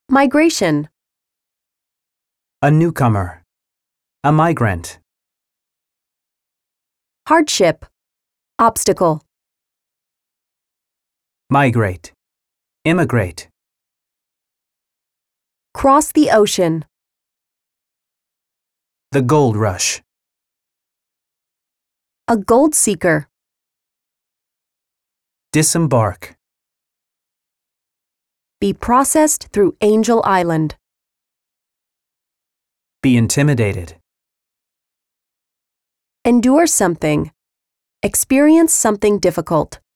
Migration. A newcomer. A migrant. Hardship. Obstacle. Migrate. Immigrate. Cross the ocean. The gold rush. A gold seeker. Disembark. Be processed through Angel Island. Be intimidated. Endure something. Experience something difficult.